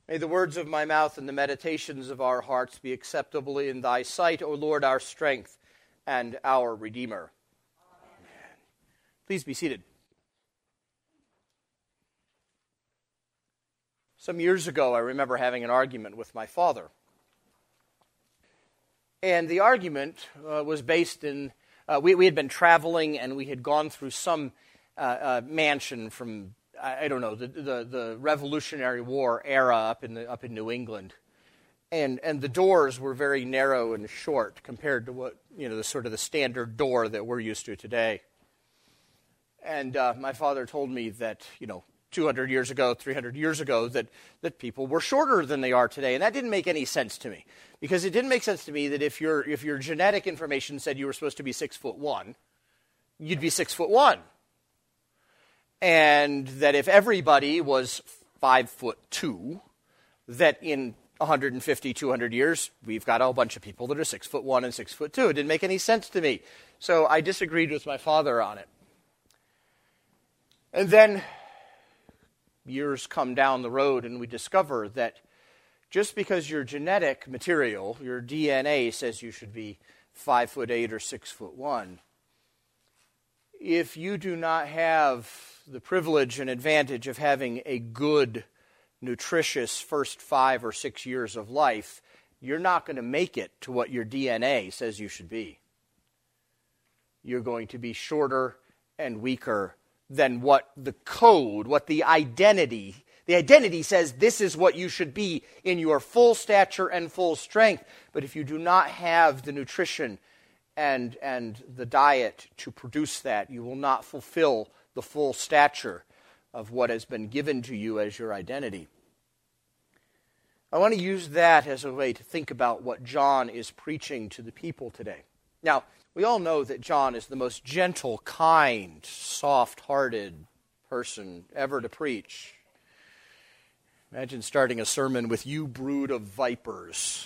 May the words of my mouth and the meditations of our hearts be acceptable in thy sight, O Lord, our strength and our Redeemer. Amen. Please be seated. Some years ago, I remember having an argument with my father. And the argument was based in, we had been traveling and we had gone through some mansion from, I don't know, the Revolutionary War era up in New England. And the doors were very narrow and short compared to what, the sort of the standard door that we're used to today. And my father told me that, 200 years ago, 300 years ago, that people were shorter than they are today. And that didn't make any sense to me. Because it didn't make sense to me that if your genetic information said you were supposed to be 6'1", you'd be 6'1". And that if everybody was 5'2", that in 150, 200 years, we've got a whole bunch of people that are 6'1" and 6'2". It didn't make any sense to me. So I disagreed with my father on it. And then years come down the road and we discover that just because your genetic material, your DNA, says you should be 5'8" or 6'1", if you do not have the privilege and advantage of having a good, nutritious first 5 or 6 years of life, you're not going to make it to what your DNA says you should be. You're going to be shorter and weaker than what the code, what the identity says this is what you should be in your full stature and full strength. But if you do not have the nutrition and the diet to produce that, you will not fulfill the full stature of what has been given to you as your identity. I want to use that as a way to think about what John is preaching to the people today. Now, we all know that John is the most gentle, kind, soft-hearted person ever to preach. Imagine starting a sermon with, "You brood of vipers."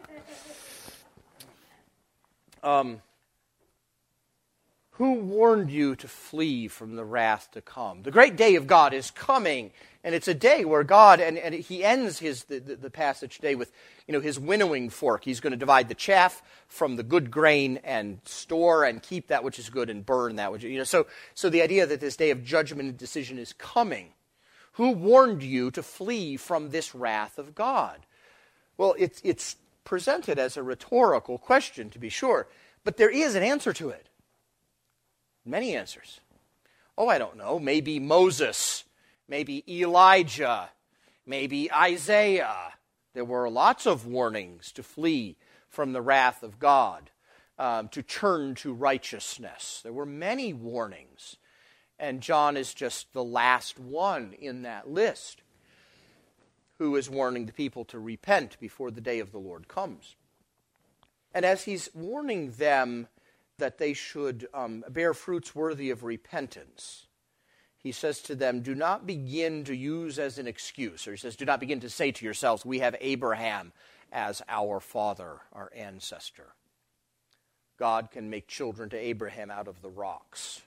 Who warned you to flee from the wrath to come? The great day of God is coming, and it's a day where God, and he ends the passage today with, his winnowing fork. He's going to divide the chaff from the good grain and store and keep that which is good and burn that which, So the idea that this day of judgment and decision is coming. Who warned you to flee from this wrath of God? Well, it's presented as a rhetorical question, to be sure, but there is an answer to it. Many answers. Oh, I don't know. Maybe Moses. Maybe Elijah. Maybe Isaiah. There were lots of warnings to flee from the wrath of God, to turn to righteousness. There were many warnings. And John is just the last one in that list who is warning the people to repent before the day of the Lord comes. And as he's warning them that they should bear fruits worthy of repentance, he says to them, do not begin to use as an excuse, or he says, do not begin to say to yourselves, we have Abraham as our father, our ancestor. God can make children to Abraham out of the rocks.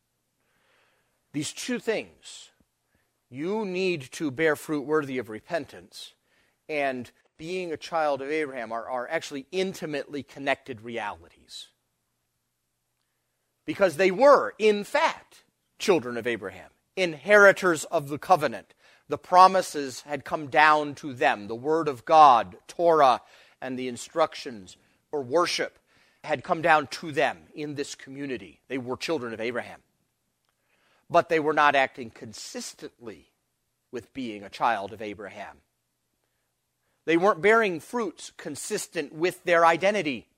These two things, you need to bear fruit worthy of repentance, and being a child of Abraham are actually intimately connected realities. Because they were, in fact, children of Abraham, inheritors of the covenant. The promises had come down to them. The Word of God, Torah, and the instructions for worship had come down to them in this community. They were children of Abraham. But they were not acting consistently with being a child of Abraham. They weren't bearing fruits consistent with their identity.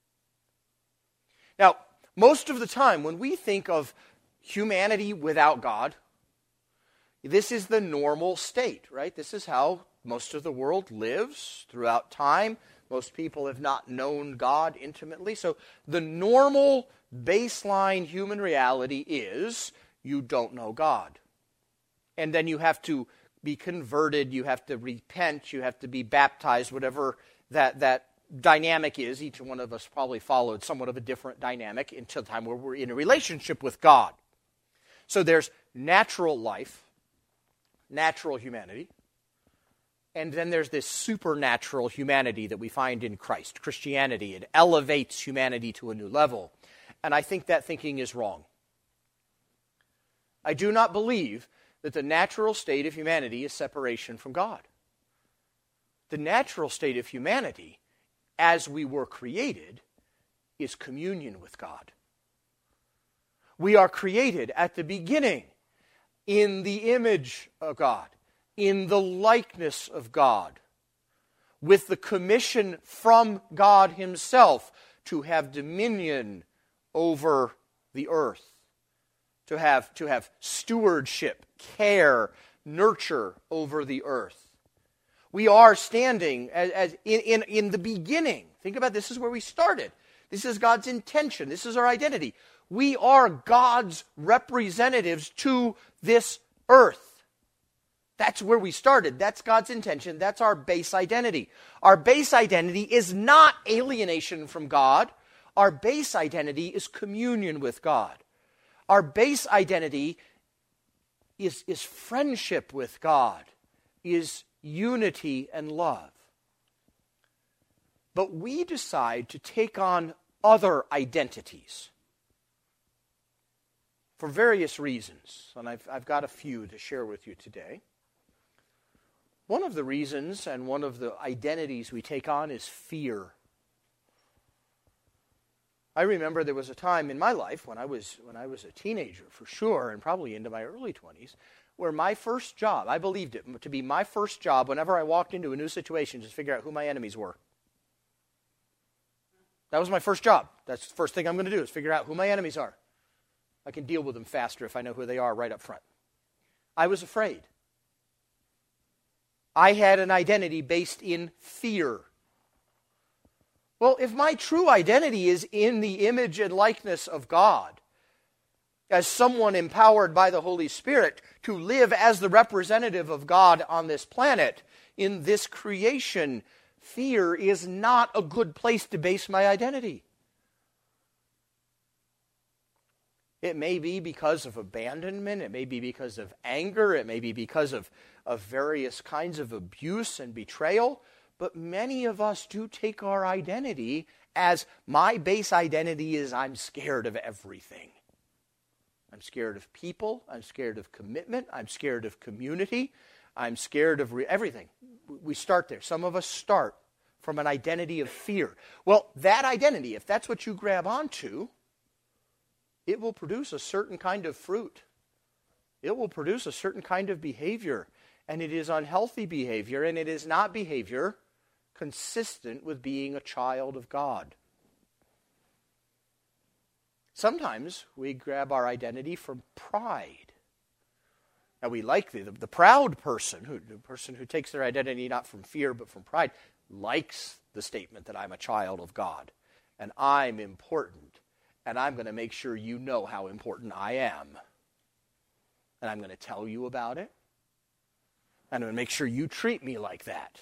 Now, most of the time, when we think of humanity without God, this is the normal state, right? This is how most of the world lives throughout time. Most people have not known God intimately. So the normal baseline human reality is you don't know God. And then you have to be converted, you have to repent, you have to be baptized, whatever that dynamic is. Each one of us probably followed somewhat of a different dynamic until the time where we're in a relationship with God. So there's natural life, natural humanity. And then there's this supernatural humanity that we find in Christ, Christianity. It elevates humanity to a new level. And I think that thinking is wrong. I do not believe that the natural state of humanity is separation from God. The natural state of humanity, as we were created, is communion with God. We are created at the beginning in the image of God, in the likeness of God, with the commission from God himself to have dominion over the earth, to have stewardship, care, nurture over the earth. We are standing as in the beginning. Think about this is where we started. This is God's intention. This is our identity. We are God's representatives to this earth. That's where we started. That's God's intention. That's our base identity. Our base identity is not alienation from God. Our base identity is communion with God. Our base identity is friendship with God, is unity and love. But we decide to take on other identities for various reasons, and I've got a few to share with you today. One of the reasons and one of the identities we take on is fear. I remember there was a time in my life when I was a teenager, for sure, and probably into my early 20s, where my first job, I believed it to be my first job whenever I walked into a new situation, just figure out who my enemies were. That was my first job. That's the first thing I'm going to do is figure out who my enemies are. I can deal with them faster if I know who they are right up front. I was afraid. I had an identity based in fear. Well, if my true identity is in the image and likeness of God, as someone empowered by the Holy Spirit to live as the representative of God on this planet, in this creation, fear is not a good place to base my identity. It may be because of abandonment, it may be because of anger, it may be because of various kinds of abuse and betrayal, but many of us do take our identity as my base identity is I'm scared of everything. I'm scared of people, I'm scared of commitment, I'm scared of community, I'm scared of everything. We start there. Some of us start from an identity of fear. Well, that identity, if that's what you grab onto, it will produce a certain kind of fruit. It will produce a certain kind of behavior. And it is unhealthy behavior, and it is not behavior consistent with being a child of God. Sometimes we grab our identity from pride. Now we like the proud person, the person who takes their identity not from fear but from pride, likes the statement that I'm a child of God, and I'm important. And I'm going to make sure you know how important I am. And I'm going to tell you about it. And I'm going to make sure you treat me like that.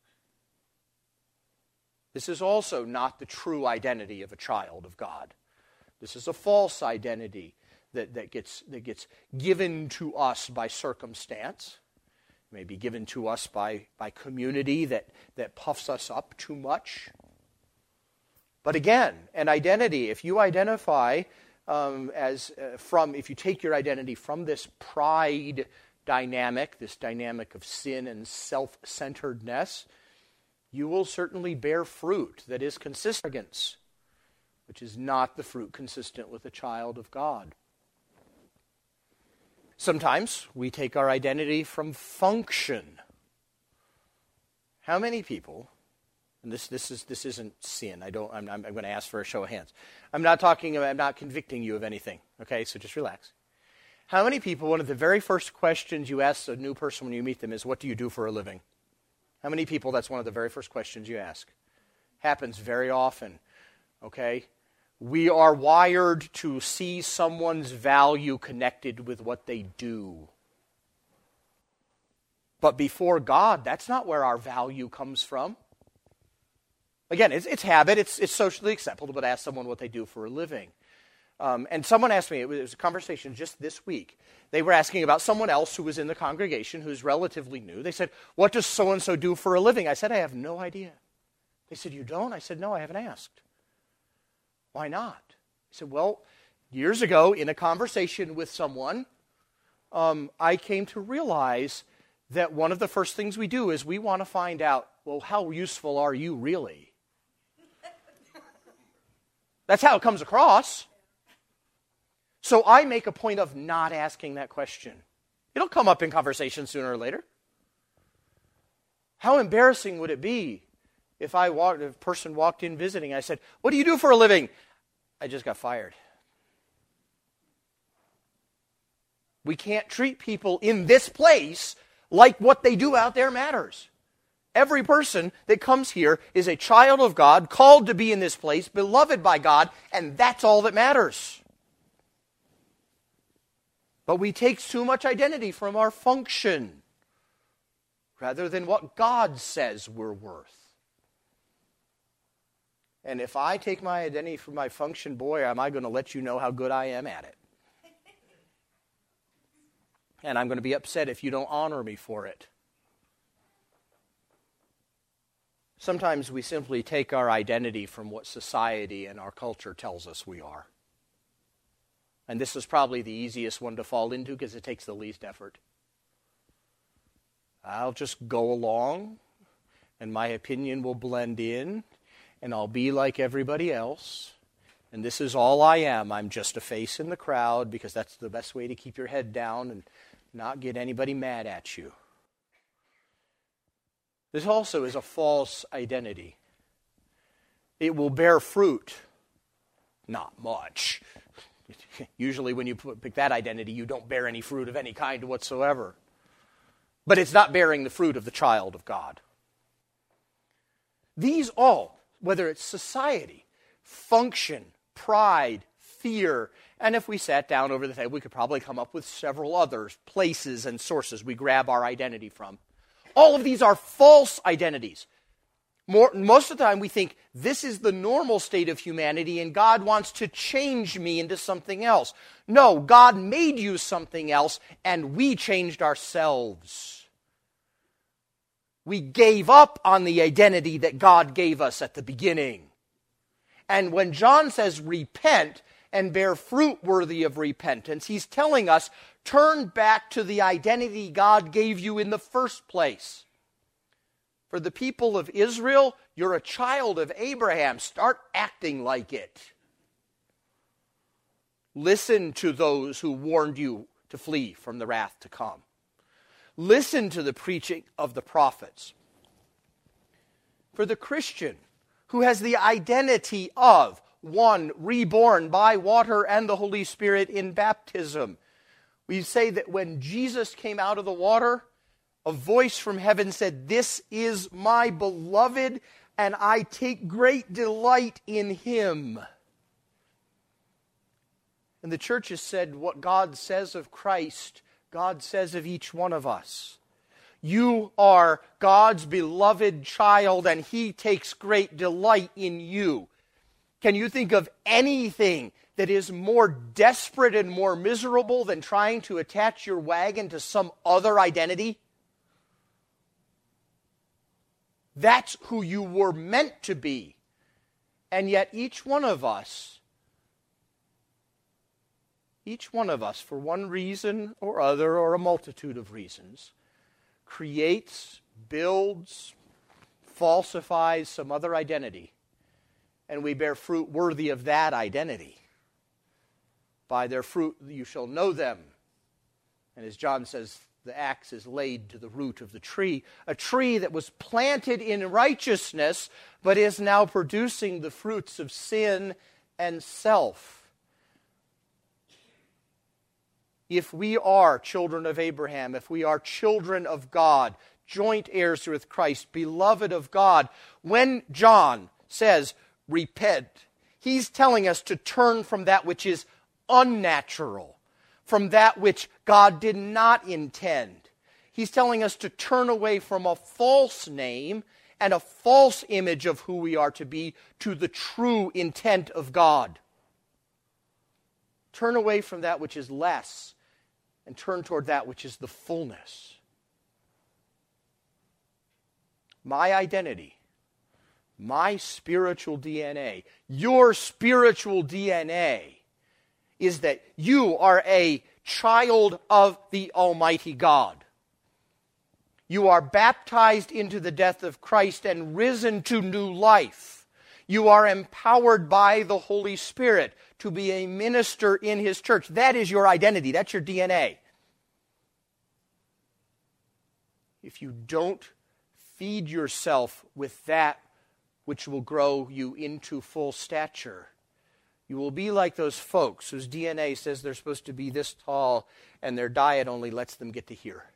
This is also not the true identity of a child of God. This is a false identity that gets given to us by circumstance. It may be given to us by community that puffs us up too much. But again, an identity, if you identify if you take your identity from this pride dynamic, this dynamic of sin and self-centeredness, you will certainly bear fruit that is consistent, which is not the fruit consistent with a child of God. Sometimes we take our identity from function. How many people? And this isn't sin. I'm going to ask for a show of hands. I'm not convicting you of anything. Okay, so just relax. How many people, one of the very first questions you ask a new person when you meet them is, what do you do for a living? How many people, that's one of the very first questions you ask? Happens very often. Okay? We are wired to see someone's value connected with what they do. But before God, that's not where our value comes from. Again, it's habit, it's socially acceptable to ask someone what they do for a living. And someone asked me, it was a conversation just this week. They were asking about someone else who was in the congregation who's relatively new. They said, what does so-and-so do for a living? I said, I have no idea. They said, you don't? I said, no, I haven't asked. Why not? I said, well, years ago in a conversation with someone, I came to realize that one of the first things we do is we want to find out, well, how useful are you really? That's how it comes across. So I make a point of not asking that question. It'll come up in conversation sooner or later. How embarrassing would it be if a person walked in visiting and I said, what do you do for a living? I just got fired. We can't treat people in this place like what they do out there matters. Every person that comes here is a child of God, called to be in this place, beloved by God, and that's all that matters. But we take too much identity from our function rather than what God says we're worth. And if I take my identity from my function, boy, am I going to let you know how good I am at it. And I'm going to be upset if you don't honor me for it. Sometimes we simply take our identity from what society and our culture tells us we are. And this is probably the easiest one to fall into because it takes the least effort. I'll just go along, and my opinion will blend in, and I'll be like everybody else. And this is all I am. I'm just a face in the crowd because that's the best way to keep your head down and not get anybody mad at you. This also is a false identity. It will bear fruit. Not much. Usually when you pick that identity, you don't bear any fruit of any kind whatsoever. But it's not bearing the fruit of the child of God. These all, whether it's society, function, pride, fear, and if we sat down over the table, we could probably come up with several other places and sources we grab our identity from. All of these are false identities. Most of the time we think this is the normal state of humanity and God wants to change me into something else. No, God made you something else and we changed ourselves. We gave up on the identity that God gave us at the beginning. And when John says repent and bear fruit worthy of repentance, he's telling us turn back to the identity God gave you in the first place. For the people of Israel, you're a child of Abraham. Start acting like it. Listen to those who warned you to flee from the wrath to come. Listen to the preaching of the prophets. For the Christian who has the identity of one reborn by water and the Holy Spirit in baptism, we say that when Jesus came out of the water, a voice from heaven said, "This is my beloved, and I take great delight in him." And the church has said what God says of Christ, God says of each one of us. You are God's beloved child, and he takes great delight in you. Can you think of anything that is more desperate and more miserable than trying to attach your wagon to some other identity? That's who you were meant to be. And yet each one of us, for one reason or other, or a multitude of reasons, creates, builds, falsifies some other identity. And we bear fruit worthy of that identity. By their fruit you shall know them. And as John says, the axe is laid to the root of the tree. A tree that was planted in righteousness, but is now producing the fruits of sin and self. If we are children of Abraham, if we are children of God, joint heirs with Christ, beloved of God, when John says, repent, he's telling us to turn from that which is unnatural, from that which God did not intend. He's telling us to turn away from a false name and a false image of who we are to be to the true intent of God. Turn away from that which is less and turn toward that which is the fullness. My identity, my spiritual DNA, your spiritual DNA is that you are a child of the Almighty God. You are baptized into the death of Christ and risen to new life. You are empowered by the Holy Spirit to be a minister in His church. That is your identity. That's your DNA. If you don't feed yourself with that which will grow you into full stature, you will be like those folks whose DNA says they're supposed to be this tall and their diet only lets them get to here.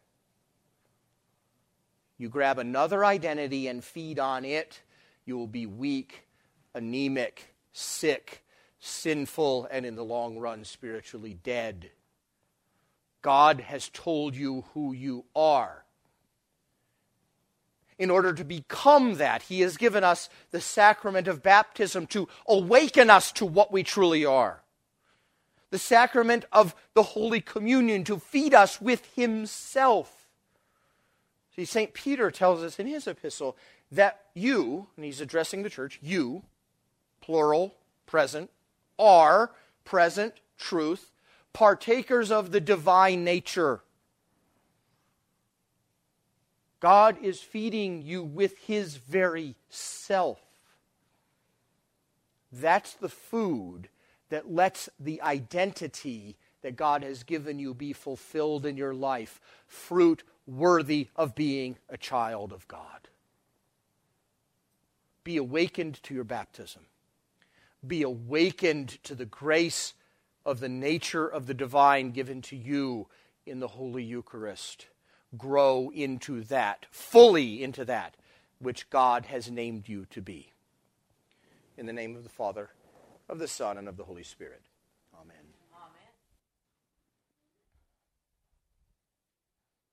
You grab another identity and feed on it, you will be weak, anemic, sick, sinful, and in the long run spiritually dead. God has told you who you are. In order to become that, He has given us the sacrament of baptism to awaken us to what we truly are. The sacrament of the Holy Communion to feed us with Himself. See, St. Peter tells us in his epistle that you, and he's addressing the church, you, plural, present, are present truth, partakers of the divine nature. God is feeding you with His very self. That's the food that lets the identity that God has given you be fulfilled in your life, fruit worthy of being a child of God. Be awakened to your baptism. Be awakened to the grace of the nature of the divine given to you in the Holy Eucharist. Grow into that, fully into that, which God has named you to be. In the name of the Father, of the Son, and of the Holy Spirit. Amen.